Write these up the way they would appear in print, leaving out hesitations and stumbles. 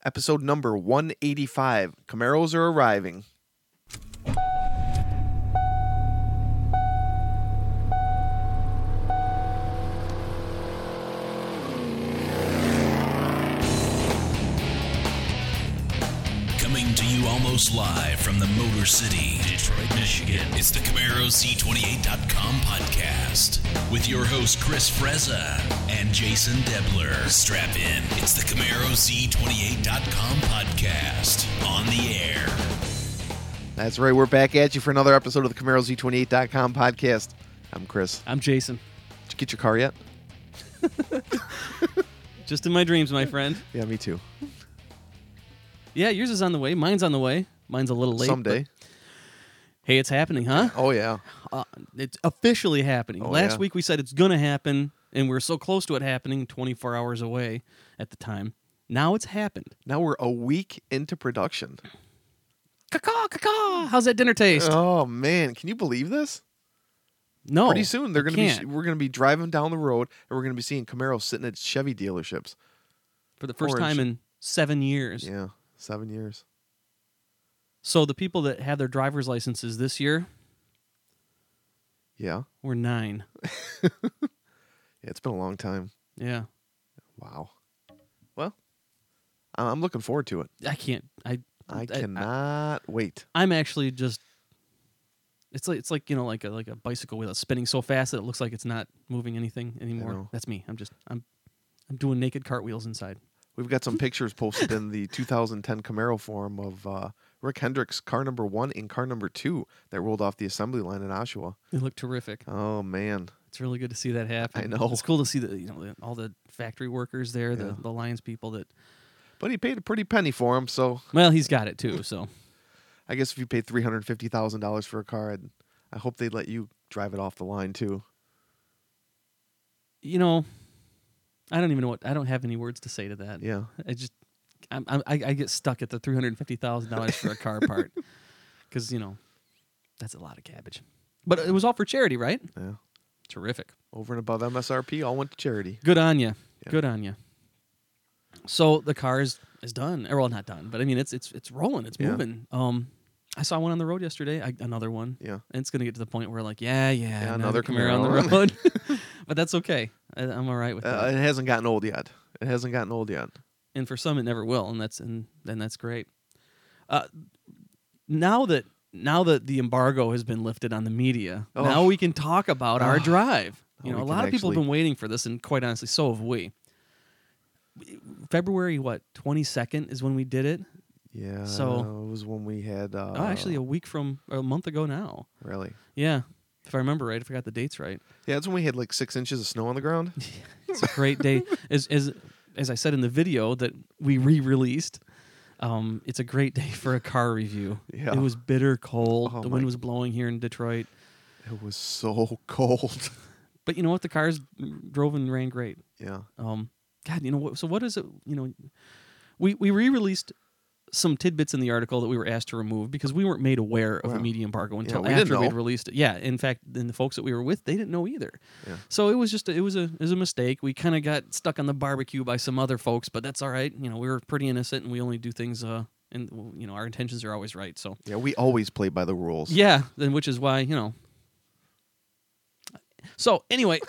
Episode number 185. Camaros are arriving. Coming to you almost live from the Motor City, Detroit, Michigan. It's the CamaroC28.com podcast with your host Chris Frezza and Jason Debler. Strap in. It's the CamaroC28.com podcast on the air. That's right. We're back at you for another episode of the CamaroZ28.com podcast. I'm Chris. I'm Jason. Did you get your car yet? Just in my dreams, my friend. Yeah, me too. Yeah, yours is on the way. Mine's on the way. Mine's a little late. Someday. But hey, it's happening, huh? Oh, yeah. It's officially happening. Oh, Last yeah. week we said it's going to happen, and we were so close to it happening, 24 hours away at the time. Now it's happened. Now we're a week into production. Caw-caw, caw-caw. How's that dinner taste? Oh, man. Can you believe this? No. Pretty soon I can't. we're going to be driving down the road, and we're going to be seeing Camaros sitting at Chevy dealerships. For the first Orange. time in 7 years. Yeah, 7 years. So the people that had their driver's licenses this year Yeah. were 9. Yeah, it's been a long time. Yeah. Wow. Well, I'm looking forward to it. I can't. I cannot wait. I'm actually just. It's like like a bicycle wheel that's spinning so fast that it looks like it's not moving anything I anymore. know. That's me. I'm doing naked cartwheels inside. We've got some pictures posted in the 2010 Camaro forum of Rick Hendricks' car number 1 and car number 2 that rolled off the assembly line in Oshawa. They look terrific. Oh, man. It's really good to see that happen. I know. It's cool to see all the factory workers there, Yeah. the Lions people that. But he paid a pretty penny for him, so Well, he's got it too. So I guess if you paid $350,000 for a car, I hope they'd let you drive it off the line, too. I don't even know I don't have any words to say to that. Yeah. I get stuck at the $350,000 for a car part because that's a lot of cabbage. But it was all for charity, right? Yeah. Terrific. Over and above MSRP, all went to charity. Good on you. Yeah. Good on you. So the car is done. Well, not done, but I mean it's rolling. It's Yeah. moving. I saw one on the road yesterday. Another one. Yeah. And it's gonna get to the point where another another Camaro on the Camaro. road. But that's okay. I'm all right with that. It hasn't gotten old yet. And for some, it never will, and that's great. Now that the embargo has been lifted on the media, now we can talk about our drive. We A can lot of people have actually- been waiting for this, and quite honestly, so have we. February 22nd is when we did it. Yeah. So- it was when we had. Actually, a month ago now. Really? Yeah, if I remember right, if I got the dates right. Yeah, it's when we had like 6 inches of snow on the ground. It's a great day. As I said in the video that we re-released, it's a great day for a car review. Yeah. It was bitter cold. Oh The my- wind was blowing here in Detroit. It was so cold. But you know what? The cars drove and ran great. Yeah. God, so what is it? We re-released some tidbits in the article that we were asked to remove because we weren't made aware of a Well, media embargo until we didn't after we'd know. released it. Yeah, in fact, then the folks that we were with, they didn't know either. Yeah. So it was just it was a mistake. We kind of got stuck on the barbecue by some other folks, but that's all right. We were pretty innocent, and we only do things. And our intentions are always right. So Yeah, we always play by the rules. yeah, then which is why So anyway,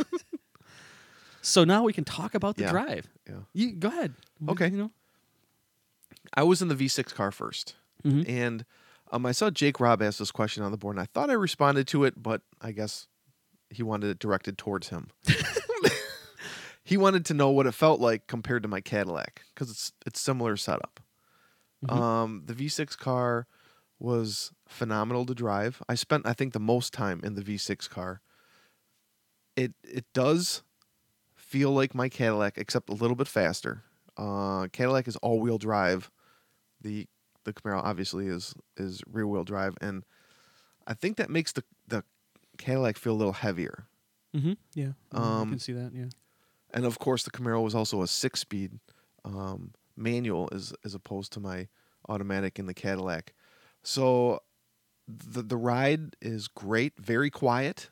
so now we can talk about the Yeah. drive. Yeah. You go ahead. Okay. I was in the V6 car first, Mhm. and I saw Jake Robb ask this question on the board, and I thought I responded to it, but I guess he wanted it directed towards him. He wanted to know what it felt like compared to my Cadillac, because it's similar setup. The V6 car was phenomenal to drive. I spent, I think, the most time in the V6 car. It does feel like my Cadillac, except a little bit faster. Cadillac is all-wheel drive. The Camaro obviously is rear-wheel drive, and I think that makes the Cadillac feel a little heavier. Mm-hmm. Yeah. I can see that. Yeah. And of course, the Camaro was also a 6-speed manual as opposed to my automatic in the Cadillac. So the ride is great, very quiet,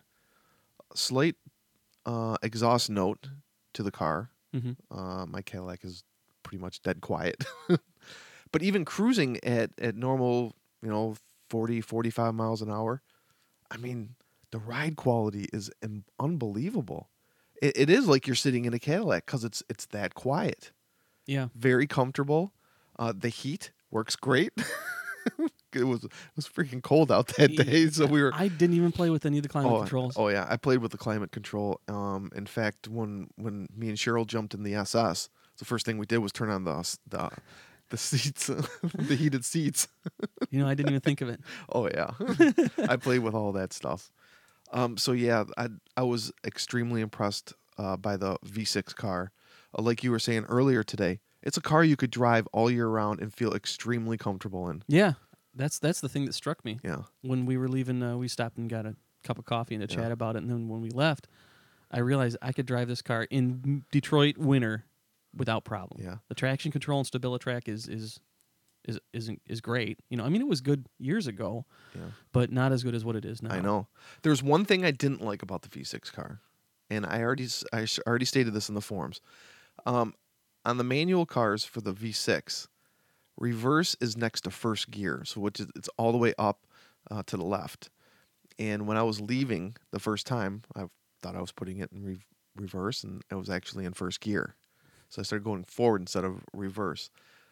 slight exhaust note to the car. Mm-hmm. My Cadillac is pretty much dead quiet. But even cruising at normal, 40, 45 miles an hour, I mean, the ride quality is unbelievable. It is like you're sitting in a Cadillac because it's that quiet. Yeah. Very comfortable. The heat works great. It was freaking cold out that day, so we were. I didn't even play with any of the climate controls. Oh yeah, I played with the climate control. In fact, when me and Cheryl jumped in the SS, the first thing we did was turn on the seats, the heated seats. I didn't even think of it. Oh yeah, I played with all that stuff. So yeah, I was extremely impressed by the V6 car. Like you were saying earlier today, it's a car you could drive all year round and feel extremely comfortable in. Yeah, that's the thing that struck me. Yeah. When we were leaving, we stopped and got a cup of coffee and a chat about it, and then when we left, I realized I could drive this car in Detroit winter without problem. Yeah. The traction control and StabiliTrak is great. It was good years ago, but not as good as what it is now. I know. There's one thing I didn't like about the V6 car, and I already stated this in the forums. On the manual cars for the V6, reverse is next to first gear, so it's all the way up to the left. And when I was leaving the first time, I thought I was putting it in reverse, and I was actually in first gear. So I started going forward instead of reverse.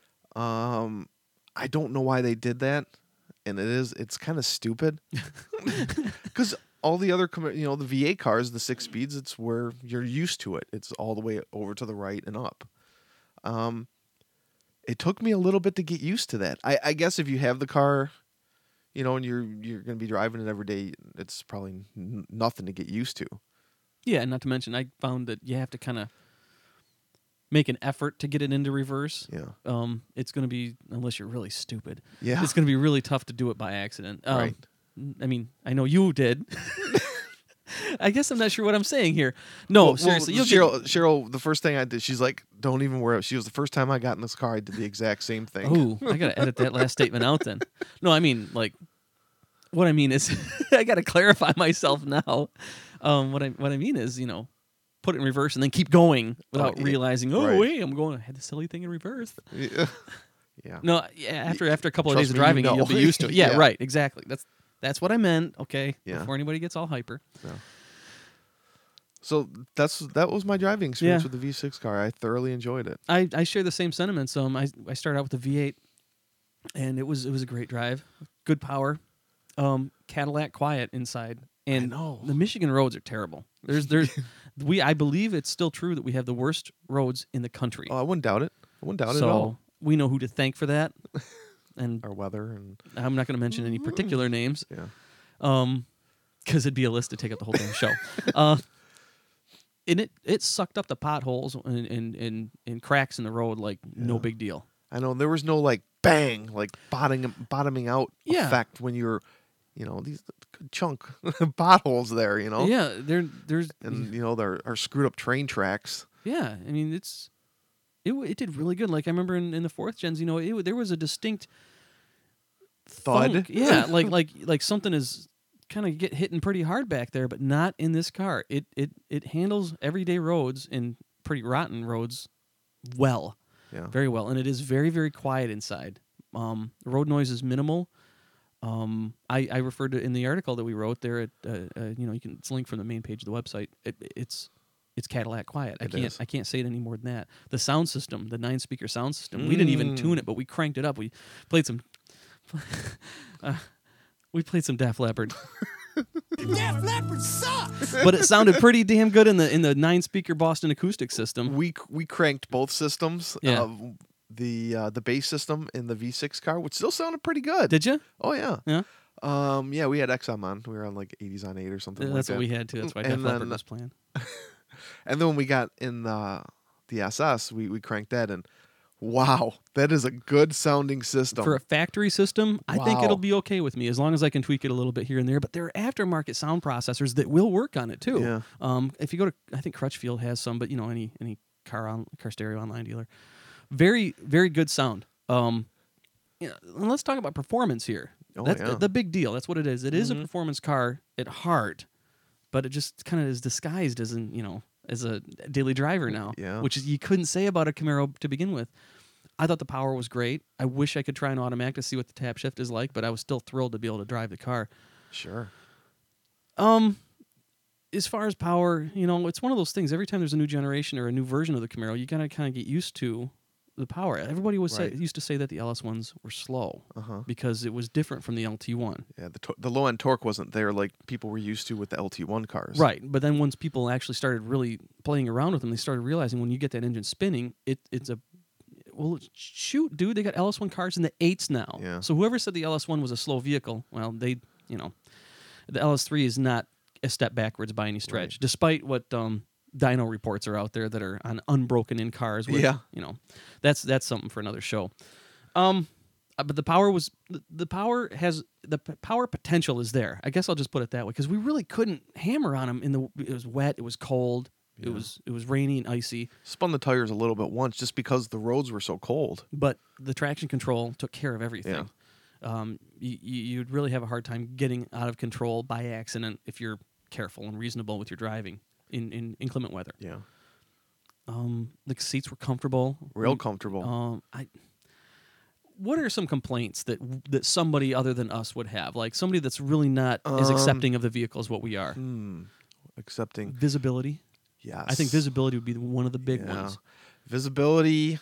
I don't know why they did that, and it's kind of stupid. Because all the other, the V8 cars, the 6 speeds, it's where you're used to it. It's all the way over to the right and up. It took me a little bit to get used to that. I guess if you have the car, and you're going to be driving it every day, it's probably nothing to get used to. Yeah, and not to mention, I found that you have to kind of make an effort to get it into reverse. Yeah. It's going to be, unless you're really stupid. Yeah. It's going to be really tough to do it by accident. Right. I mean, I know you did. I guess I'm not sure what I'm saying here. No, seriously. Cheryl, the first thing I did, she's like, don't even worry. She was the first time I got in this car, I did the exact same thing. Ooh, I got to edit that last statement out then. No, I mean, what I mean is, I got to clarify myself now. What I mean is, put it in reverse and then keep going without realizing, wait, I had the silly thing in reverse. Yeah. Yeah. No, after a couple of Trust days of me, driving, you know. you'll be used to it. Yeah, Yeah. right, exactly. That's what I meant. Okay, Yeah. before anybody gets all hyper. Yeah. So that was my driving experience Yeah. with the V6 car. I thoroughly enjoyed it. I share the same sentiments. I started out with the V8, and it was a great drive, good power, Cadillac quiet inside, and know. the Michigan roads are terrible. I believe it's still true that we have the worst roads in the country. Oh, I wouldn't doubt it. I wouldn't doubt it at So all. we know who to thank for that, and Our weather and I'm not going to mention any particular names. yeah. Because it'd be a list to take up the whole damn show. And it sucked up the potholes and cracks in the road like no big deal. I know there was no bang, bottoming out Yeah. effect when you're, these good chunk potholes there, Yeah, there's and there are screwed up train tracks. yeah. I mean, it did really good. Like I remember in the fourth gens, there was a distinct Thud. thunk. Yeah, like something is kind of hitting pretty hard back there, but not in this car. It handles everyday roads and pretty rotten roads well, Yeah. very well, and it is very, very quiet inside. The road noise is minimal. I referred to in the article that we wrote there at it's linked from the main page of the website. It's Cadillac quiet. I can't say it any more than that. The sound system, the 9-speaker sound system, we didn't even tune it, but we cranked it up. We played some. We played some Def Leppard. Def Leppard sucks. But it sounded pretty damn good in the 9-speaker Boston acoustic system. We cranked both systems. Yeah. The bass system in the V6 car, which still sounded pretty good. Did you? Oh yeah. Yeah. Yeah, we had XM on. We were on 80s on 8 or something like That's that. what we had too. That's why Def And Leppard then- was playing. And then when we got in the SS, we cranked that, and wow, that is a good sounding system. For a factory system, I think Wow. it'll be okay with me as long as I can tweak it a little bit here and there. But there are aftermarket sound processors that will work on it too. Yeah. If you go to, I think Crutchfield has some, but any car stereo online dealer, very, very good sound. And let's talk about performance here. Oh, That's yeah. the big deal. That's what it is. It is a performance car at heart, but it just kind of is disguised as as a daily driver now, Yeah. which is, you couldn't say about a Camaro to begin with. I thought the power was great. I wish I could try an automatic to see what the tap shift is like, but I was still thrilled to be able to drive the car. Sure. As far as power, it's one of those things. Every time there's a new generation or a new version of the Camaro, you gotta kind of get used to the power. Everybody Right. used to say that the LS1s were slow Uh-huh. because it was different from the LT1. Yeah, the low end torque wasn't there like people were used to with the LT1 cars. Right, but then once people actually started really playing around with them, they started realizing when you get that engine spinning, it's a shoot, dude. They got LS1 cars in the 8s now. Yeah. So whoever said the LS1 was a slow vehicle, well, the LS3 is not a step backwards by any stretch, Right. despite what dyno reports are out there that are on unbroken in cars. With, Yeah. That's something for another show. But the power power potential is there. I guess I'll just put it that way because we really couldn't hammer on them it was wet, it was cold, Yeah. it was rainy and icy. Spun the tires a little bit once just because the roads were so cold. But the traction control took care of everything. You'd really have a hard time getting out of control by accident if you're careful and reasonable with your driving in inclement weather. Yeah. The seats were comfortable. Real comfortable. What are some complaints that somebody other than us would have? Like somebody that's really not as accepting of the vehicle as what we are. Accepting. Visibility. Yes. I think visibility would be one of the big Yeah. ones. Visibility,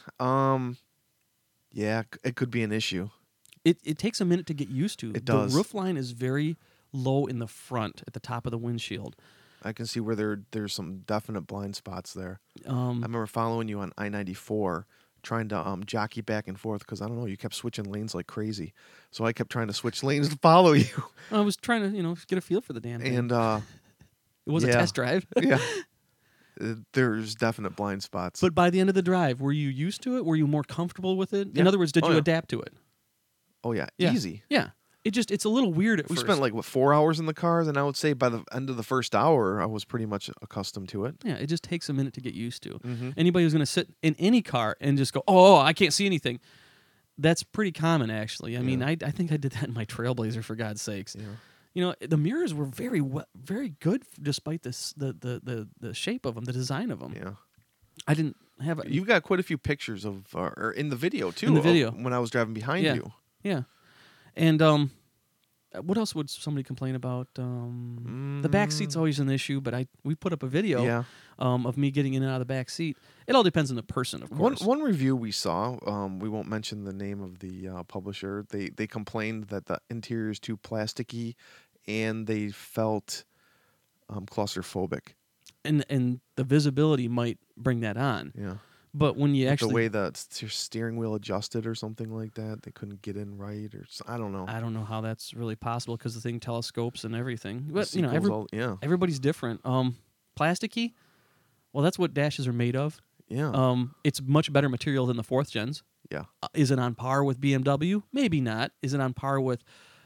it could be an issue. It takes a minute to get used to. It does. The roof line is very low in the front at the top of the windshield. I can see where there's some definite blind spots there. I Um, remember following you on I-94, trying to jockey back and forth because I don't know, you kept switching lanes like crazy. So I kept trying to switch lanes to follow you. I was trying to, get a feel for the damn thing. And It was a yeah. test drive. yeah, there's definite blind spots. But by the end of the drive, were you used to it? Were you more comfortable with it? In Yeah. other words, did Oh, you yeah. adapt to it? oh yeah, Yeah. easy. Yeah. It's a little weird at We first. spent 4 hours in the cars, and I would say by the end of the first hour, I was pretty much accustomed to it. Yeah, it just takes a minute to get used to. Mhm. Anybody who's going to sit in any car and just go, oh, I can't see anything, that's pretty common, actually. I mean, Yeah. I think I did that in my Trailblazer, for God's sakes. Yeah. The mirrors were very good despite this the shape of them, the design of them. Yeah. I didn't have a, You've got quite a few pictures of, or in the video too. In the of video. when I was driving behind Yeah. you. yeah. And what else would somebody complain about? The back seat's always an issue, but we put up a video Yeah. of me getting in and out of the back seat. It all depends on the person, of course. One review we saw, we won't mention the name of the publisher. They complained that the interior is too plasticky, and they felt claustrophobic. And the visibility might bring that on. Yeah. But when you actually, the way the steering wheel adjusted or something like that, they couldn't get in right, or I don't know. I don't know how that's really possible because the thing telescopes and everything. The But sequels yeah. everybody's different. Plasticky, well, that's what dashes are made of. Yeah. It's much better material than the 4th gens. Yeah. Is it on par with BMW? Maybe not. Is it on par with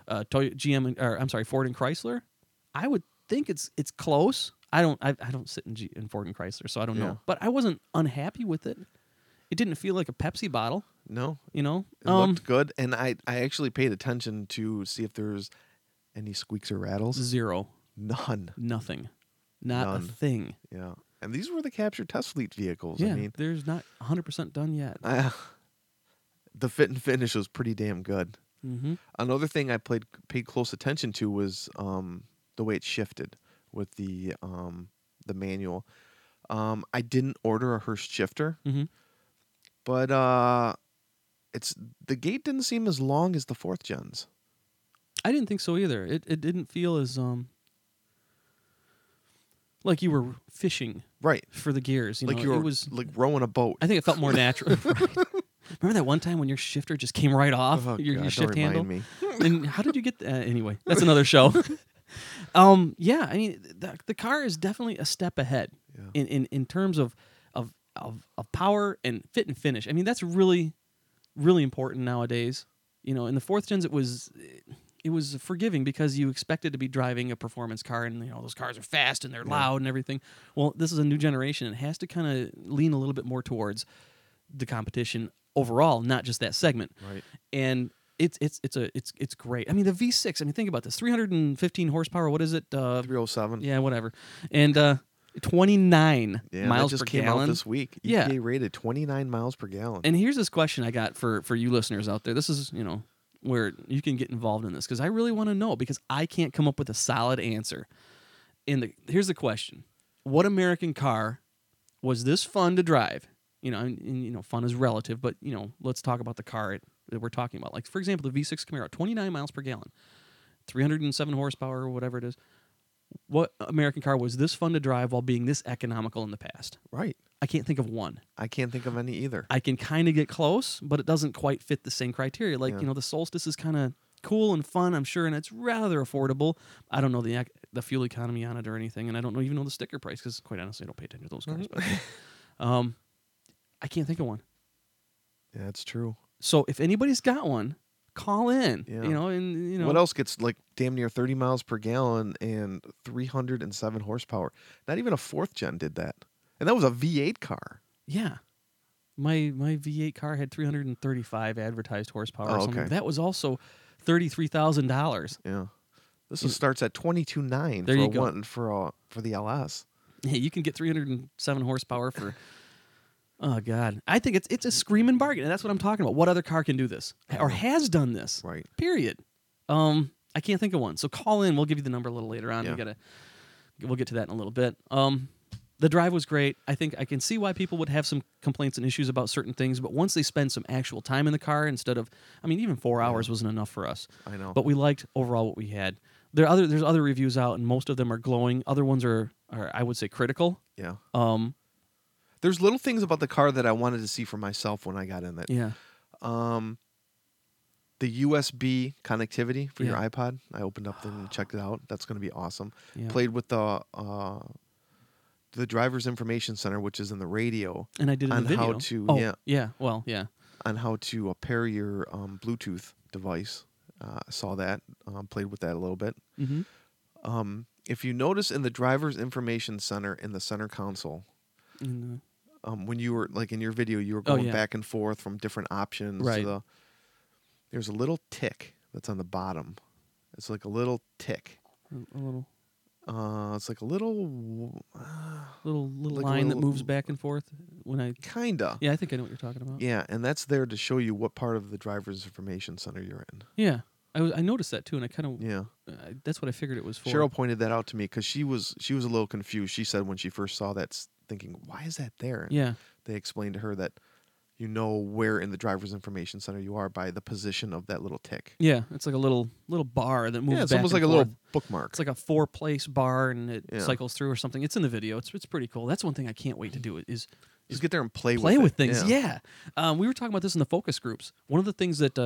Ford and Chrysler? I would think it's close. I don't sit in Ford and Chrysler, so I don't Yeah. know. But I wasn't unhappy with it. It didn't feel like a Pepsi bottle. No. It It looked good, and I actually paid attention to see if there's any squeaks or rattles. Zero. None. Nothing. Not None. a thing. Yeah. And these were the Capture Test Fleet vehicles. Yeah, I mean, there's not 100% done yet. the fit and finish was pretty damn good. Mm-hmm. Another thing I paid close attention to was the way it shifted with the manual. I didn't order a Hurst shifter, Mm-hmm. but the gate didn't seem as long as the 4th gens. I didn't think so either. It didn't feel as like you were fishing Right. for the gears. Like know, you were it was. like rowing a boat. I think it felt more natural. Right. Remember that one time when your shifter just came right off Oh, your God, shift don't handle? remind me. And how did you get that? Anyway, that's another show. Yeah, I mean, the car is definitely a step ahead Yeah. in terms of power and fit and finish. I mean, that's really, really important nowadays. In the 4th gens, it was forgiving because you expected to be driving a performance car, and those cars are fast and they're loud and everything. Well, this is a new generation. It has to kind of lean a little bit more towards the competition overall, not just that segment. Right. And it's great. I mean, the V6. I mean, think about this: 315 horsepower. What is it? 307. Yeah, whatever. And 29 Yeah, miles that just per came gallon. out this week. Yeah. EPA rated 29 miles per gallon. And here's this question I got for you listeners out there. This is, where you can get involved in this because I really want to know because I can't come up with a solid answer. Here's the question. What American car was this fun to drive? Fun is relative, but, let's talk about the car that we're talking about. Like, for example, the V6 Camaro, 29 miles per gallon, 307 horsepower or whatever it is. What American car was this fun to drive while being this economical in the past? Right. I can't think of one. I can't think of any either. I can kind of get close, but it doesn't quite fit the same criteria. Like, Yeah. the Solstice is kind of cool and fun, I'm sure, and it's rather affordable. I don't know the fuel economy on it or anything, and I don't even know the sticker price because, quite honestly, I don't pay attention to those cars. But, I can't think of one. Yeah, it's true. So if anybody's got one, call in. Yeah. What else gets like damn near 30 miles per gallon and 307 horsepower? Not even a fourth gen did that. And that was a V8 car. Yeah. My V8 car had 335 advertised horsepower or something. okay. That was also $33,000. Yeah. Starts at 22.9 There for you a go. one for the LS. Hey, you can get 307 horsepower for oh god. I think it's a screaming bargain, and that's what I'm talking about. What other car can do this or has done this? Right. Period. I can't think of one. So call in. We'll give you the number a little later on. Yeah. We'll get to that in a little bit. The drive was great. I think I can see why people would have some complaints and issues about certain things, but once they spend some actual time in the car instead of, even 4 hours wasn't enough for us. I know. But we liked overall what we had. There's other reviews out, and most of them are glowing. Other ones are I would say critical. Yeah. There's little things about the car that I wanted to see for myself when I got in it. Yeah. The USB connectivity for your Yeah. iPod. I opened up and checked it out. That's going to be awesome. Yeah. Played with the driver's information center, which is in the radio, And I did it in on the video. how to yeah. on how to pair your Bluetooth device. Saw that. Played with that a little bit. Mm-hmm. If you notice in the driver's information center in the center console, when you were like in your video, you were going yeah. back and forth from different options. Right. There's a little tick that's on the bottom. It's like a little tick. A little It's like a little like a line that little- moves back and forth when I. kinda. Yeah, I think I know what you're talking about. Yeah, and that's there to show you what part of the driver's information center you're in. Yeah. I noticed that too, and I kind of Yeah. that's what I figured it was for. Cheryl pointed that out to me because she was a little confused. She said when she first saw that, thinking, "Why is that there?" And Yeah. they explained to her that you know where in the driver's information center you are by the position of that little tick. Yeah, it's like a little bar that moves. Yeah, it's back almost and like a forth. little bookmark. It's like a 4-place bar, and it Yeah. cycles through or something. It's in the video. It's pretty cool. That's one thing I can't wait to do is Just get there and play play with with it. things. Yeah. We were talking about this in the focus groups. One of the things that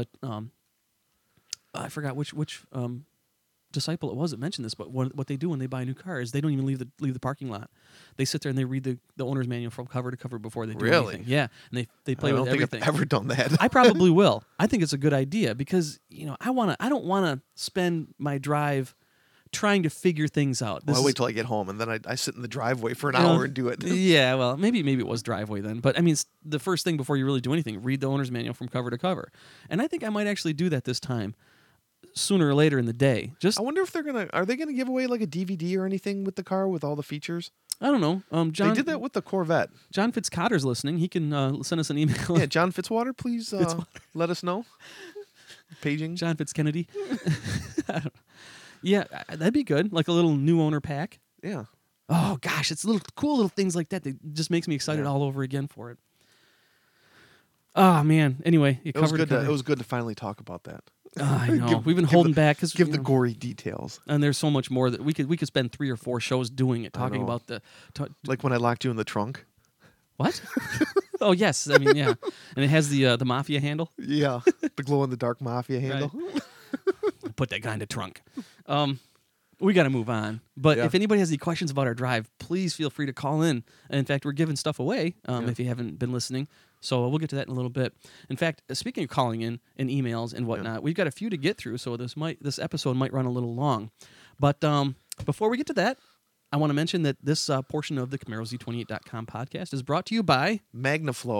I forgot which disciple it was that mentioned this, but what they do when they buy a new car is they don't even leave the parking lot. They sit there and they read the owner's manual from cover to cover before they do Really? anything. Yeah, and they play I with don't think everything. I've ever done that. I probably will. I think it's a good idea because I don't want to spend my drive trying to figure things out. Well, I This wait is- till I get home and then I sit in the driveway for an you know, hour and do it. Yeah, well, maybe it was driveway then, but it's the first thing before you really do anything. Read the owner's manual from cover to cover, and I think I might actually do that this time, sooner or later in the day. Just I wonder if are they gonna give away like a DVD or anything with the car with all the features? I don't know. John They did that with the Corvette. John Fitzcotter's listening. He can send us an email. Yeah, John Fitzwater, please let us know. Paging. John Fitzkennedy. Yeah, that'd be good. Like a little new owner pack. Yeah. Oh gosh, it's cool little things like that that just makes me excited Yeah. all over again for it. Oh man. Anyway, It was good to finally talk about that. I know. We've been give holding the- back because Give the gory details. and there's so much more that we could spend 3 or 4 shows doing it, I talking know. about the Like when I locked you in the trunk. what? Oh yes, yeah, and it has the mafia handle. Yeah. The glow in the dark mafia handle. Put that guy in the trunk. We got to move on. But Yeah. if anybody has any questions about our drive, please feel free to call in. In fact, we're giving stuff away if you haven't been listening. So we'll get to that in a little bit. In fact, speaking of calling in and emails and whatnot, we've got a few to get through, so this episode might run a little long. But before we get to that, I want to mention that this portion of the CamaroZ28.com podcast is brought to you by MagnaFlow.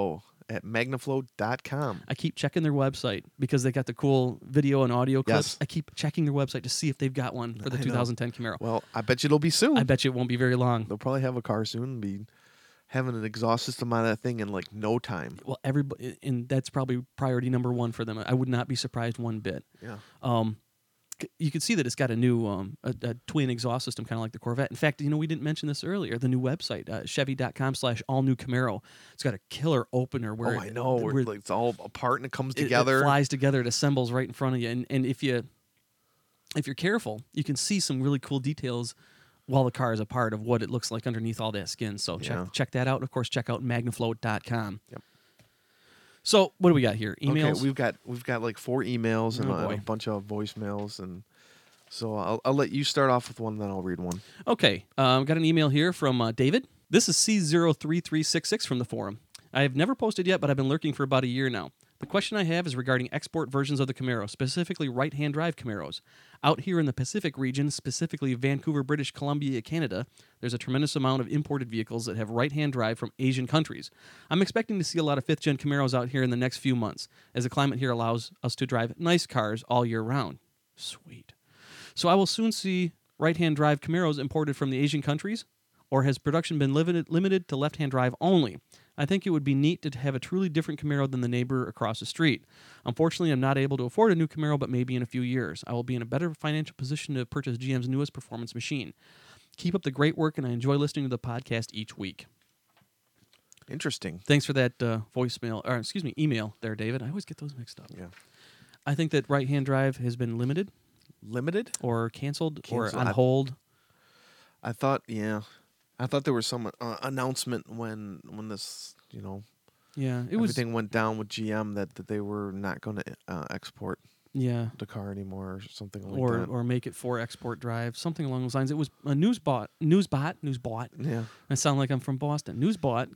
at magnaflow.com. I keep checking their website because they got the cool video and audio clips. Yes. I keep checking their website to see if they've got one for the I know. 2010 Camaro. Well, I bet you it'll be soon. I bet you it won't be very long. They'll probably have a car soon and be having an exhaust system on that thing in like no time. Well, everybody, and that's probably priority number one for them. I would not be surprised one bit. Yeah. You can see that it's got a new a twin exhaust system, kind of like the Corvette. In fact, we didn't mention this earlier. The new website, Chevy.com/all-new-Camaro. It's got a killer opener where I know. Where like, it's all apart and it comes together. It flies together. It assembles right in front of you. And if you're careful, you can see some really cool details while the car is apart of what it looks like underneath all that skin. So check that out. And of course, check out magnaflow.com. Yep. So what do we got here? Emails? Okay, we've got like 4 emails and a bunch of voicemails, and so I'll let you start off with one, then I'll read one. Okay, got an email here from David. This is C03366 from the forum. I have never posted yet, but I've been lurking for about a year now. The question I have is regarding export versions of the Camaro, specifically right-hand drive Camaros. Out here in the Pacific region, specifically Vancouver, British Columbia, Canada, there's a tremendous amount of imported vehicles that have right-hand drive from Asian countries. I'm expecting to see a lot of 5th-gen Camaros out here in the next few months, as the climate here allows us to drive nice cars all year round. Sweet. So I will soon see right-hand drive Camaros imported from the Asian countries, or has production been limited to left-hand drive only? I think it would be neat to have a truly different Camaro than the neighbor across the street. Unfortunately, I'm not able to afford a new Camaro, but maybe in a few years. I will be in a better financial position to purchase GM's newest performance machine. Keep up the great work, and I enjoy listening to the podcast each week. Interesting. Thanks for that email there, David. I always get those mixed up. Yeah. I think that right-hand drive has been limited Limited? or canceled or Canceled. on hold. I thought there was some announcement when this, Yeah, it was. everything went down with GM that they were not going to export Yeah. the car anymore or something like Or that. or make it for export drive, something along those lines. It was a Newsbot. Yeah. I sound like I'm from Boston. Newsbot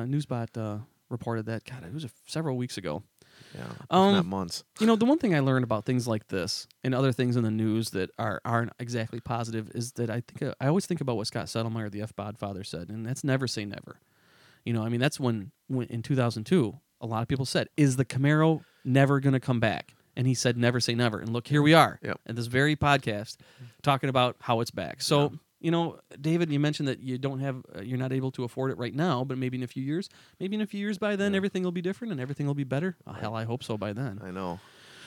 reported that. God, it was several weeks ago. Yeah. If not months. The one thing I learned about things like this and other things in the news that aren't exactly positive is that I always think about what Scott Settlemeyer, the F-Bod father, said, and that's never say never. That's when in 2002, a lot of people said, is the Camaro never going to come back? And he said, never say never. And look, here we are at this very podcast talking about how it's back. So, David, you mentioned that you're not able to afford it right now, but maybe in a few years, by then, everything will be different and everything will be better. Oh, hell, I hope so by then. I know.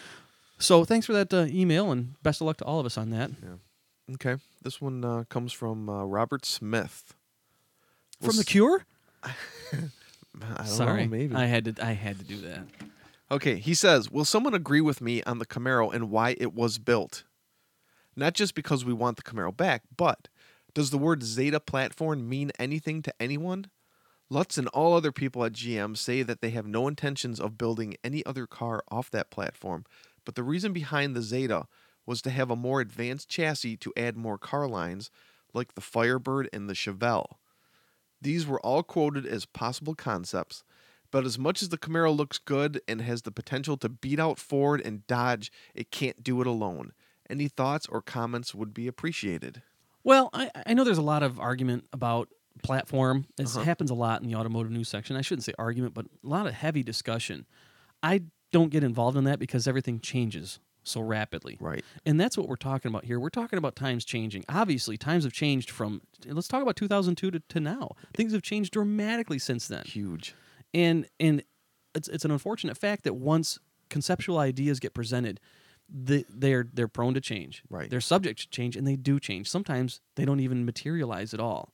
So thanks for that email, and best of luck to all of us on that. Yeah. Okay. This one comes from Robert Smith. From The Cure? I don't Sorry, know, maybe. I had to do that. Okay, he says, will someone agree with me on the Camaro and why it was built? Not just because we want the Camaro back, but does the word Zeta platform mean anything to anyone? Lutz and all other people at GM say that they have no intentions of building any other car off that platform, but the reason behind the Zeta was to have a more advanced chassis to add more car lines, like the Firebird and the Chevelle. These were all quoted as possible concepts, but as much as the Camaro looks good and has the potential to beat out Ford and Dodge, it can't do it alone. Any thoughts or comments would be appreciated. Well, I know there's a lot of argument about platform. This happens a lot in the automotive news section. I shouldn't say argument, but a lot of heavy discussion. I don't get involved in that because everything changes so rapidly. Right. And that's what we're talking about here. We're talking about times changing. Obviously, times have changed from, let's talk about 2002 to now. Things have changed dramatically since then. Huge. And it's an unfortunate fact that once conceptual ideas get presented, they're prone to change. Right. They're subject to change, and they do change. Sometimes they don't even materialize at all.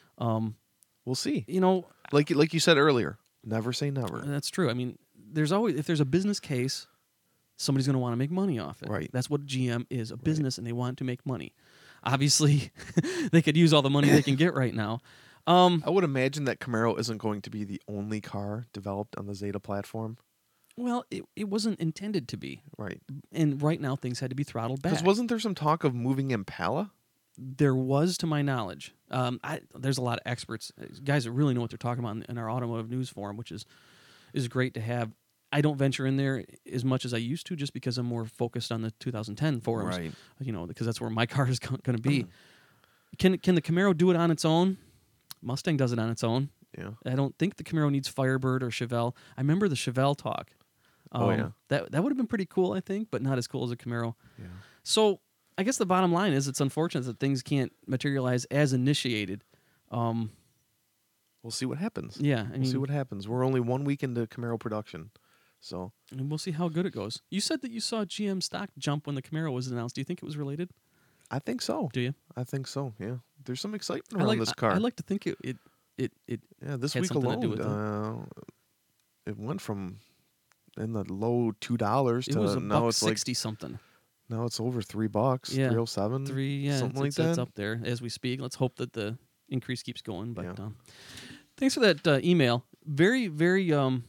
We'll see. Like Like you said earlier, never say never. that's true. I mean, if there's a business case, somebody's going to want to make money off it. Right. That's what GM is, a business, and they want to make money. Obviously, they could use all the money they can get right now. I would imagine that Camaro isn't going to be the only car developed on the Zeta platform. Well, it wasn't intended to be. Right. And right now, things had to be throttled back. Because wasn't there some talk of moving Impala? There was, to my knowledge. There's a lot of experts, guys that really know what they're talking about in our automotive news forum, which is great to have. I don't venture in there as much as I used to, just because I'm more focused on the 2010 forums. Right. Because that's where my car is going to be. Can the Camaro do it on its own? Mustang does it on its own. Yeah. I don't think the Camaro needs Firebird or Chevelle. I remember the Chevelle talk. That would have been pretty cool, I think, but not as cool as a Camaro. Yeah. So I guess the bottom line is it's unfortunate that things can't materialize as initiated. We'll see what happens. Yeah, We'll see what happens. We're only 1 week into Camaro production, so and we'll see how good it goes. You said that you saw GM stock jump when the Camaro was announced. Do you think it was related? I think so. Do you? I think so. Yeah. There's some excitement around this car. I like to think it. Yeah, this had week something to do alone, it went from in the low $2 It was to a now buck it's like 60 something. now it's over $3, Yeah. 307, something like it's that. up there as we speak. Let's hope that the increase keeps going. But Yeah. thanks for that email. Very, very. What's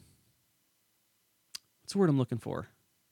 the word I'm looking for?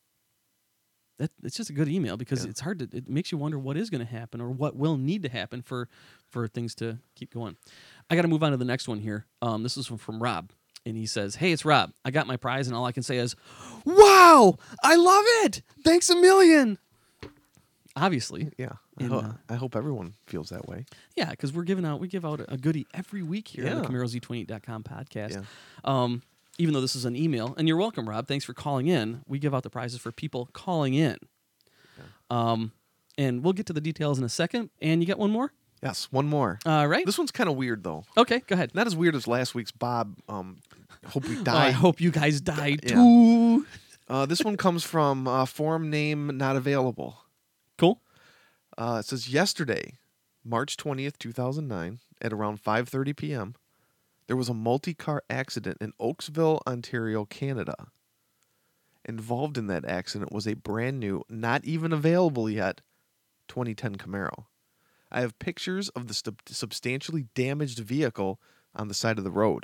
It's just a good email because it's hard to. It makes you wonder what is going to happen or what will need to happen for things to keep going. I got to move on to the next one here. This is from Rob. And he says, "Hey, it's Rob. I got my prize, and all I can say is, wow, I love it. Thanks a million." Obviously. Yeah. And, I hope everyone feels that way. Yeah, because we give out a goodie every week here on the CamaroZ28.com podcast. Yeah. Even though this is an email, and you're welcome, Rob. Thanks for calling in. We give out the prizes for people calling in. Yeah. And we'll get to the details in a second. And you got one more? Yes, one more. All right. This one's kind of weird though. Okay, go ahead. Not as weird as last week's Bob. Hope we die. I hope you guys die Yeah. too. This one comes from forum name not available. Cool. It says yesterday, March 20th, 2009, at around 5:30 p.m., there was a multi-car accident in Oakesville, Ontario, Canada. Involved in that accident was a brand new, not even available yet, 2010 Camaro. I have pictures of the substantially damaged vehicle on the side of the road.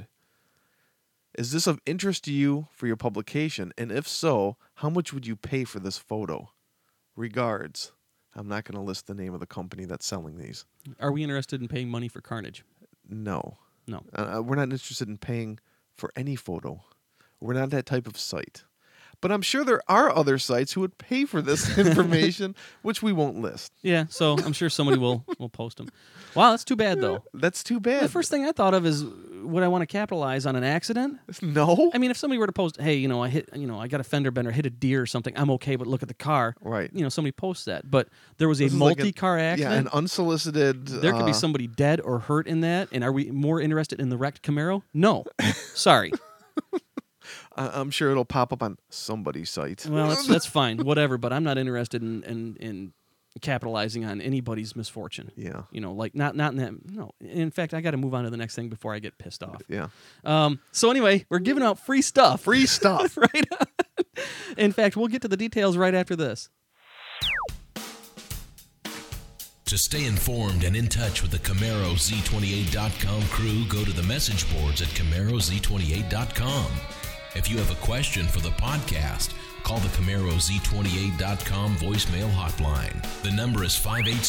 Is this of interest to you for your publication? And if so, how much would you pay for this photo? Regards. I'm not going to list the name of the company that's selling these. Are we interested in paying money for carnage? No. No. We're not interested in paying for any photo. We're not that type of site. But I'm sure there are other sites who would pay for this information, which we won't list. Yeah, so I'm sure somebody will post them. Wow, that's too bad, though. That's too bad. The first thing I thought of is, would I want to capitalize on an accident? No. I mean, if somebody were to post, hey, I got a fender bender, hit a deer or something, I'm okay, but look at the car. Right. Somebody posts that. But there was a This is like multi-car accident. Yeah, an unsolicited. There could be somebody dead or hurt in that. And are we more interested in the wrecked Camaro? No. Sorry. I'm sure it'll pop up on somebody's site. Well, that's fine, whatever. But I'm not interested in capitalizing on anybody's misfortune. Yeah. Like not in that. No. In fact, I got to move on to the next thing before I get pissed off. Yeah. So anyway, we're giving out free stuff. Free stuff. Right. In fact, we'll get to the details right after this. To stay informed and in touch with the CamaroZ28.com crew, go to the message boards at CamaroZ28.com. If you have a question for the podcast, call the CamaroZ28.com voicemail hotline. The number is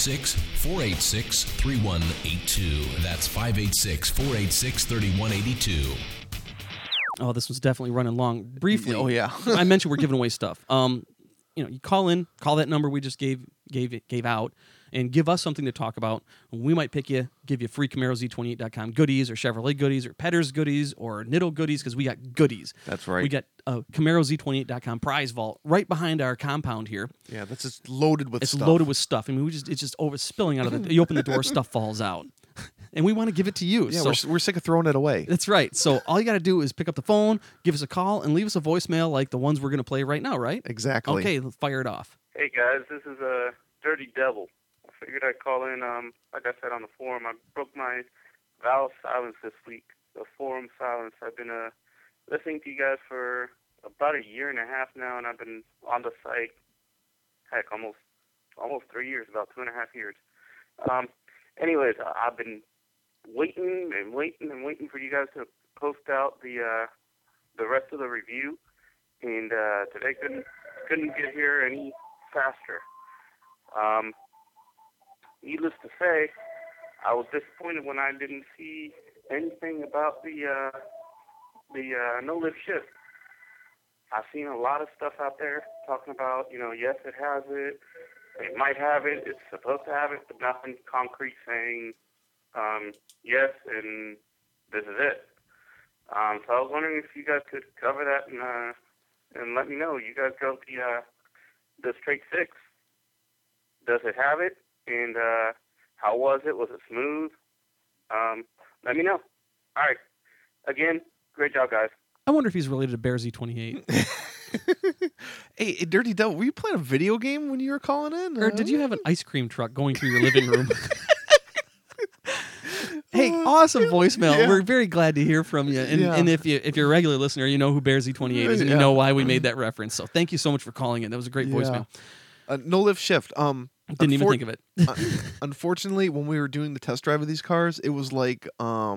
586-486-3182. That's 586-486-3182. Oh, this was definitely running long. Briefly. Oh, yeah. I mentioned we're giving away stuff. You call in, call that number we just gave out, and give us something to talk about. We might pick you, give you free CamaroZ28.com goodies, or Chevrolet goodies, or Petters goodies, or Nitto goodies, because we got goodies. That's right. We got a CamaroZ28.com prize vault right behind our compound here. Yeah, that's just loaded with stuff. It's loaded with stuff. I mean, it's just over spilling out of the. You open the door, stuff falls out, and we want to give it to you. Yeah, so, we're sick of throwing it away. that's right. So all you got to do is pick up the phone, give us a call, and leave us a voicemail like the ones we're going to play right now, right? Exactly. Okay, let's fire it off. Hey guys, this is a Dirty Devil. I figured I'd call in. Like I said on the forum, I broke my vow of silence this week. The forum silence. I've been listening to you guys for about a year and a half now, and I've been on the site. Heck, almost 3 years, about 2.5 years. Anyways, I've been waiting for you guys to post out the rest of the review, and today couldn't get here any faster. Needless to say, I was disappointed when I didn't see anything about the no-lift shift. I've seen a lot of stuff out there talking about, yes, it has it, it might have it, it's supposed to have it, but nothing concrete saying yes, and this is it. So I was wondering if you guys could cover that and let me know. You guys drove the straight six. Does it have it? And how was it? Was it smooth? Let me know. All right. Again, great job, guys. I wonder if he's related to Bear Z28. Hey, Dirty Devil, were you playing a video game when you were calling in? Or did you have an ice cream truck going through your living room? Hey, awesome voicemail. Yeah. We're very glad to hear from you. And, Yeah. and if you're a regular listener, you know who Bear Z28 is, and you Yeah. know why we made that reference. So thank you so much for calling in. That was a great voicemail. No lift shift. Didn't even think of it. Unfortunately, when we were doing the test drive of these cars, it was like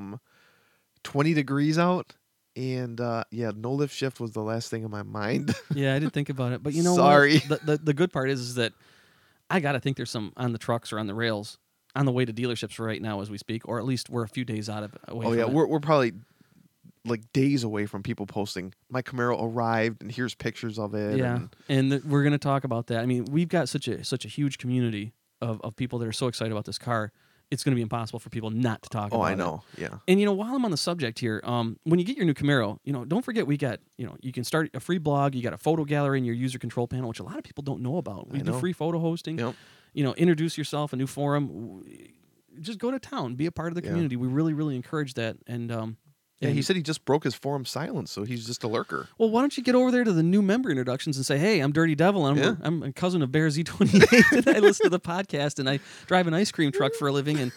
20 degrees out, and no lift shift was the last thing in my mind. Yeah, I didn't think about it. But you know Sorry. what? The good part is that I got to think there's some on the trucks or on the rails on the way to dealerships right now as we speak, or at least we're a few days away Oh from yeah, it. we're probably like days away from people posting my Camaro arrived and here's pictures of it. Yeah, and we're going to talk about that. I mean, we've got such a huge community of people that are so excited about this car. It's going to be impossible for people not to talk about it. oh, I know. Yeah. And while I'm on the subject here, when you get your new Camaro, don't forget we got, you can start a free blog. You got a photo gallery in your user control panel, which a lot of people don't know about. We do know. free photo hosting. Yep. Introduce yourself, a new forum. Just go to town, be a part of the Yeah. community. We really, really encourage that. And Yeah, he said he just broke his forum silence, so he's just a lurker. well, why don't you get over there to the new member introductions and say, "Hey, I'm Dirty Devil. I'm a cousin of Bear Z28, and I listen to the podcast, and I drive an ice cream truck for a living."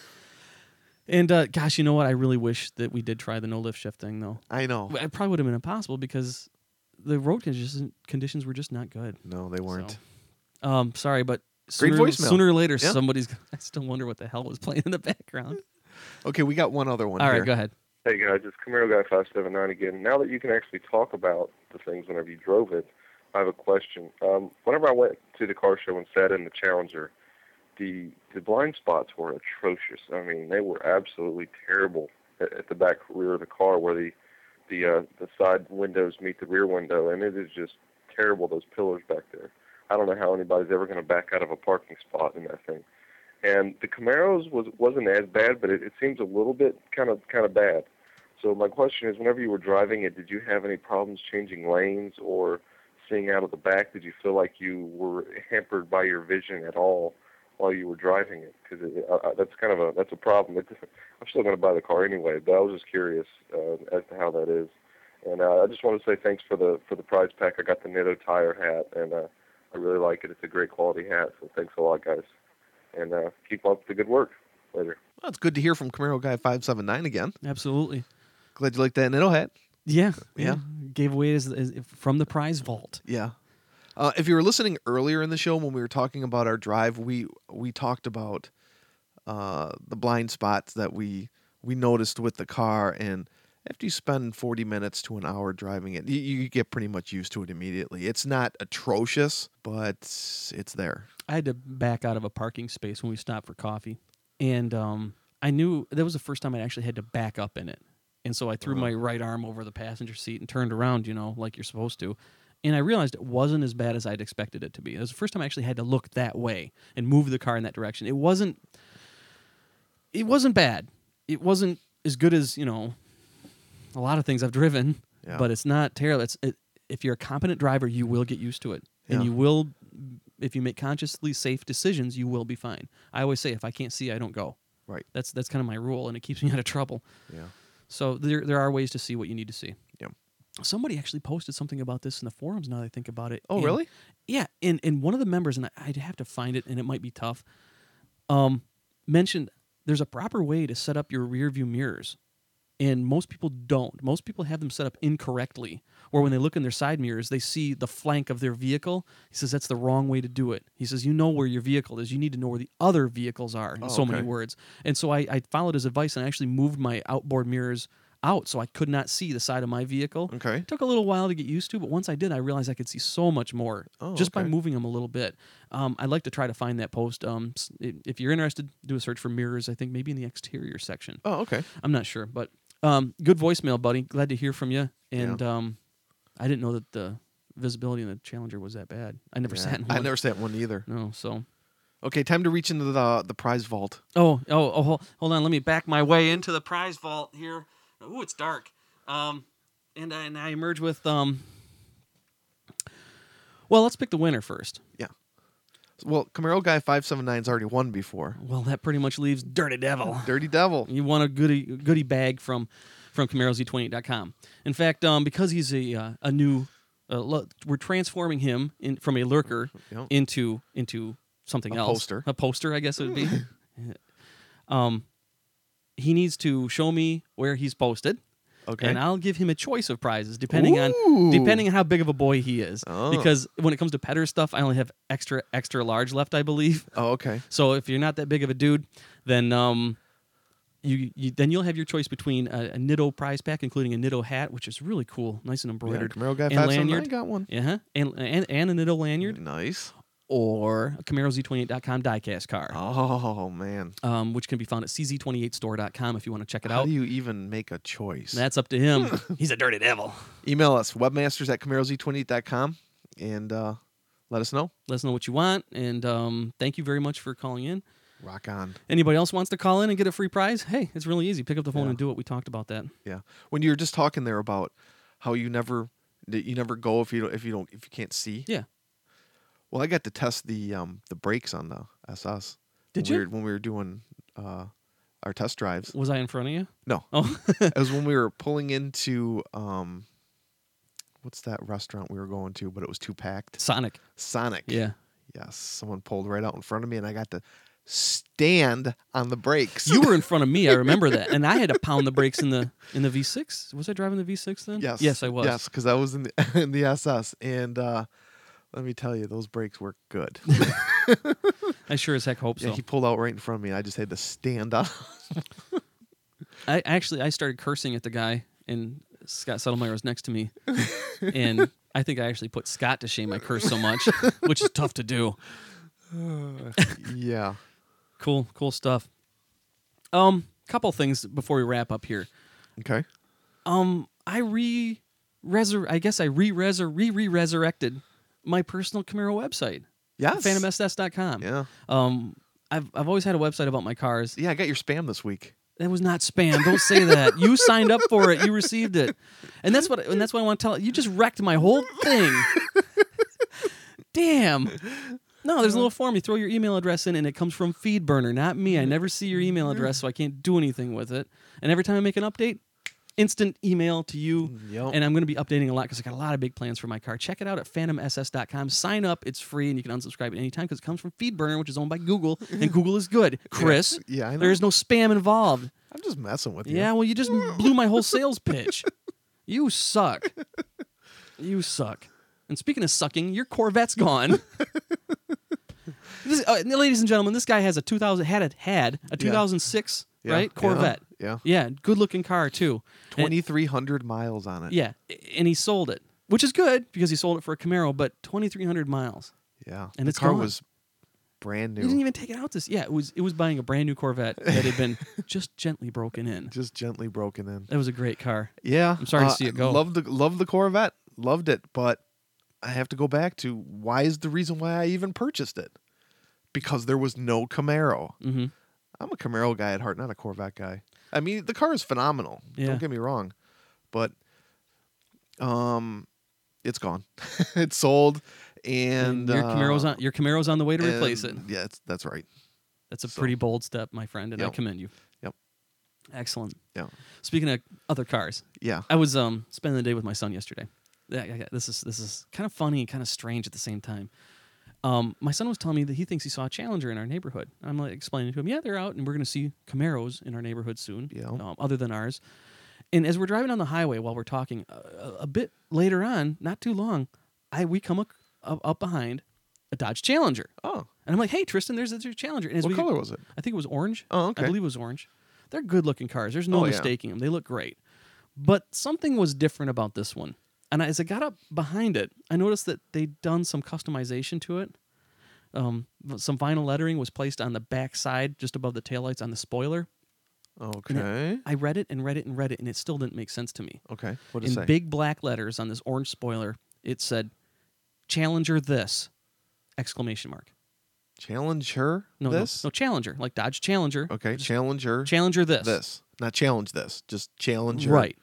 And gosh, you know what? I really wish that we did try the no lift shift thing, though. I know. It probably would have been impossible because the road conditions were just not good. No, they weren't. So, sorry, but Great voicemail. sooner or later, Yeah. somebody's. I still wonder what the hell was playing in the background. Okay, we got one other one All here. right, go ahead. Hey guys, it's Camaro Guy 579 again. Now that you can actually talk about the things whenever you drove it, I have a question. Whenever I went to the car show and sat in the Challenger, the blind spots were atrocious. I mean, they were absolutely terrible at the back rear of the car where the side windows meet the rear window, and it is just terrible, those pillars back there. I don't know how anybody's ever going to back out of a parking spot in that thing. And the Camaros wasn't as bad, but it seems a little bit kind of bad. So my question is, whenever you were driving it, did you have any problems changing lanes or seeing out of the back? Did you feel like you were hampered by your vision at all while you were driving it? Because that's a problem. I'm still going to buy the car anyway, but I was just curious as to how that is. And I just want to say thanks for the prize pack. I got the Nitto tire hat, and I really like it. It's a great quality hat. So thanks a lot, guys, and keep up the good work. Later. Well, it's good to hear from Camaro Guy 579 again. Absolutely. Glad you like that Nitto hat. Yeah. Yeah. Gave away as from the prize vault. Yeah. If you were listening earlier in the show when we were talking about our drive, we talked about the blind spots that we noticed with the car, and after you spend 40 minutes to an hour driving it, you get pretty much used to it immediately. It's not atrocious, but it's there. I had to back out of a parking space when we stopped for coffee, and I knew that was the first time I actually had to back up in it. And so I threw my right arm over the passenger seat and turned around, like you're supposed to. And I realized it wasn't as bad as I'd expected it to be. It was the first time I actually had to look that way and move the car in that direction. It wasn't bad. It wasn't as good as, a lot of things I've driven, Yeah. but it's not terrible. If you're a competent driver, you will get used to it. And Yeah. you will, if you make consciously safe decisions, you will be fine. I always say, if I can't see, I don't go. Right. That's kind of my rule, and it keeps me out of trouble. Yeah. So there are ways to see what you need to see. Yeah. Somebody actually posted something about this in the forums now that I think about it. Oh, And- really? Yeah. And one of the members, and I'd have to find it, and it might be tough, mentioned there's a proper way to set up your rear view mirrors. And most people don't. Most people have them set up incorrectly, where when they look in their side mirrors, they see the flank of their vehicle. He says that's the wrong way to do it. He says, you know where your vehicle is. You need to know where the other vehicles are, in Oh, so many okay. words. And so I followed his advice and I actually moved my outboard mirrors out so I could not see the side of my vehicle. Okay. It took a little while to get used to, but once I did, I realized I could see so much more Oh, just by okay. moving them a little bit. I'd like to try to find that post. If you're interested, do a search for mirrors, I think maybe in the exterior section. Oh, okay. I'm not sure, but good voicemail, buddy. Glad to hear from you. And I didn't know that the visibility in the Challenger was that bad. I never sat in one. I never sat in one either. No, so. Okay, time to reach into the prize vault. Oh, hold on. Let me back my way into the prize vault here. Ooh, it's dark. And I emerge with well, let's pick the winner first. Yeah. Well, Camaro Guy 579's already won before. Well, that pretty much leaves Dirty Devil. Dirty Devil. You won a goodie bag from CamaroZ28.com. In fact, because he's a new, we're transforming him from a lurker Yep. into something else. Poster. A poster, I guess it would be. He needs to show me where he's posted. Okay. And I'll give him a choice of prizes depending on how big of a boy he is. Oh. Because when it comes to petter stuff, I only have extra large left, I believe. Oh, okay. So if you're not that big of a dude, then you'll have your choice between a Nitto prize pack, including a Nitto hat, which is really cool, nice and embroidered. Yeah, Camaro Guy and 579 lanyard. got one. Yeah, and a Nitto lanyard, Nice. or a CamaroZ28.com diecast car, Oh, man. which can be found at cz28store.com if you want to check it How out. do you even make a choice? That's up to him. He's a dirty devil. Email us, webmasters@CamaroZ28.com, and let us know. Let us know what you want, and thank you very much for calling in. Rock on. Anybody else wants to call in and get a free prize? Hey, it's really easy. Pick up the phone Yeah. and do it. We talked about that. Yeah. When you were just talking there about how you never go if you can't see. Yeah. Well, I got to test the brakes on the SS. Did when you? when we were doing our test drives. Was I in front of you? No. Oh, It was when we were pulling into what's that restaurant we were going to, but it was too packed. Sonic. Sonic. Yeah. Yes. Someone pulled right out in front of me, and I got to stand on the brakes. You were in front of me. I remember that, and I had to pound the brakes in the V6. Was I driving the V6 then? Yes. Yes, I was. Yes, because I was in the in the SS, and let me tell you, those brakes work good. I sure as heck hope Yeah, so. he pulled out right in front of me. I just had to stand up. I started cursing at the guy, and Scott Settlemeyer was next to me, and I think I actually put Scott to shame. I cursed so much, which is tough to do. Yeah. Cool stuff. Couple things before we wrap up here. Okay. I re-resurrected my personal Camaro website. Yes. PhantomSS.com. Yeah. I've always had a website about my cars. Yeah, I got your spam this week. That was not spam. Don't say that. You signed up for it. You received it, and that's what I want to tell you. Just wrecked my whole thing. Damn. No, there's a little form. You throw your email address in, and it comes from FeedBurner, not me. I never see your email address, so I can't do anything with it. And every time I make an update, instant email to you. Yep. And I'm going to be updating a lot because I got a lot of big plans for my car. Check it out at PhantomSS.com. Sign up. It's free, and you can unsubscribe at any time because it comes from FeedBurner, which is owned by Google, and Google is good. Chris, Yeah, I know. there's no spam involved. I'm just messing with you. Yeah, well, you just blew my whole sales pitch. You suck. You suck. And speaking of sucking, your Corvette's gone. Ladies and gentlemen, this guy has a 2006 Yeah, right Corvette. Yeah. Good looking car too. 2,300 miles on it. Yeah, and he sold it, which is good because he sold it for a Camaro, but 2,300 miles. Yeah. And the it's car gone. was brand He didn't new. even take it out this. Yeah, it was buying a brand new Corvette that had been just gently broken in. Just gently broken in. That was a great car. Yeah. I'm sorry to see it go. Loved the Corvette. Loved it, but I have to go back to why is the reason why I even purchased it? Because there was no Camaro. Mm-hmm. I'm a Camaro guy at heart, not a Corvette guy. I mean, the car is phenomenal. Yeah. Don't get me wrong, but it's gone. It's sold, and your Camaro's on the way to replace it. and- Yeah, that's right. That's a So- pretty bold step, my friend, and I Yep. commend you. Yep. Excellent. Yeah. Speaking of other cars, Yeah. I was spending the day with my son yesterday. This is kind of funny and kind of strange at the same time. My son was telling me that he thinks he saw a Challenger in our neighborhood. I'm like explaining to him, yeah, they're out, and we're going to see Camaros in our neighborhood soon, Yeah. other than ours. And as we're driving on the highway while we're talking, a bit later on, not too long, we come up behind a Dodge Challenger. Oh, And I'm like, hey, Tristan, there's a Challenger. And as what we- color was it? I think it was orange. Oh, okay. I believe it was orange. They're good-looking cars. There's no Oh, yeah. mistaking them. They look great. But something was different about this one. And as I got up behind it, I noticed that they'd done some customization to it. Some vinyl lettering was placed on the back side, just above the taillights on the spoiler. Okay. I read it and read it and read it, and it still didn't make sense to me. Okay. What did In it say? big black letters on this orange spoiler, it said, Challenger this! Exclamation mark. Challenger No, this? No, Challenger, like Dodge Challenger. Okay. Challenger Challenger this. this. Not challenge this. Just Challenger Right.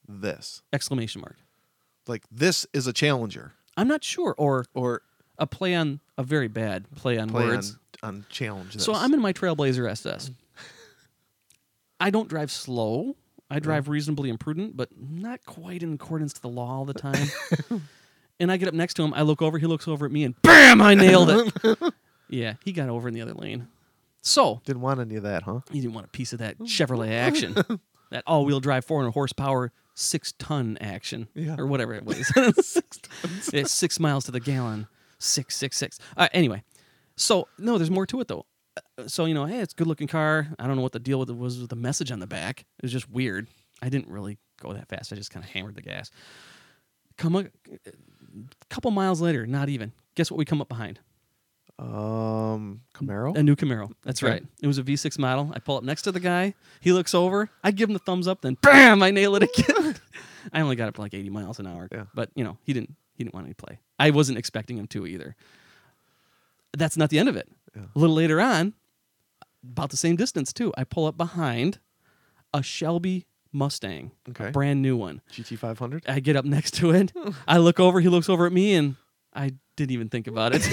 this. Exclamation mark. Like this is a Challenger. I'm not sure. Or Or a play on a very bad play on play words. on challenge this. So I'm in my Trailblazer SS. I don't drive slow. I drive reasonably imprudent, but not quite in accordance to the law all the time. And I get up next to him. I look over. He looks over at me, and bam! I nailed it. Yeah, he got over in the other lane. So Didn't want any of that, huh? he didn't want a piece of that Chevrolet action, that all-wheel drive 400 horsepower 6-ton action, Yeah. or whatever it weighs. 6 tons. It's 6 miles to the gallon. 666. Anyway, so no, there's more to it though. So hey, it's a good-looking car. I don't know what the deal with it was with the message on the back. It was just weird. I didn't really go that fast. I just kind of hammered the gas. Come a couple miles later, not even. Guess what we come up behind? Camaro? A new Camaro. That's Okay. right. It was a V6 model. I pull up next to the guy. He looks over. I give him the thumbs up. Then bam! I nail it again. I only got up to like 80 miles an hour. Yeah. But he didn't want any play. I wasn't expecting him to either. That's not the end of it. Yeah. A little later on, about the same distance too, I pull up behind a Shelby Mustang, Okay. a brand new one. GT500? I get up next to it. I look over. He looks over at me, and I didn't even think about it.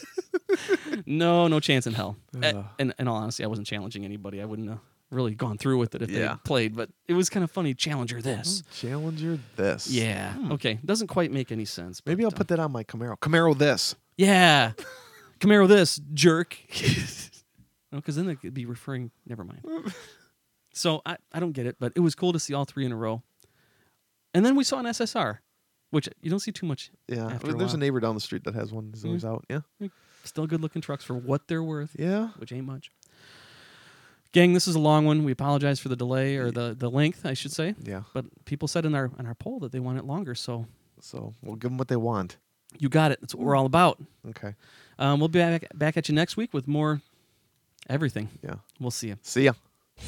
No chance in hell. And in all honesty, I wasn't challenging anybody. I wouldn't have really gone through with it if they Yeah. played. But it was kind of funny. Challenger this. Challenger this. Yeah. Okay. Doesn't quite make any sense. Maybe but, I'll put that on my Camaro. Camaro this. Yeah. Camaro this, jerk. Because then they could be referring. Never mind. So I don't get it, but it was cool to see all three in a row. And then we saw an SSR, which you don't see too much. Yeah. After a There's a while. neighbor down the street that has one. He's always out. Yeah. Still good looking trucks for what they're worth, Yeah. which ain't much. Gang, this is a long one. We apologize for the delay or the length, I should say. Yeah. But people said in our poll that they want it longer, so So we'll give them what they want. you got it. That's what we're all about. Okay. We'll be back at you next week with more everything. Yeah. We'll see you. See ya.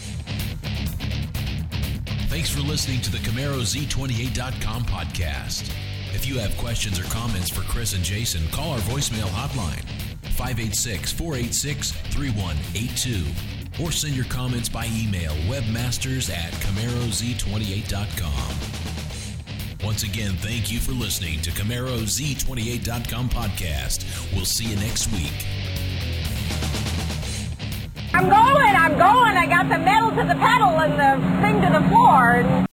Thanks for listening to the CamaroZ28.com podcast. If you have questions or comments for Chris and Jason, call our voicemail hotline, 586-486-3182, or send your comments by email, webmasters@CamaroZ28.com. Once again, thank you for listening to CamaroZ28.com podcast. We'll see you next week. I'm going. I got the metal to the pedal and the thing to the floor.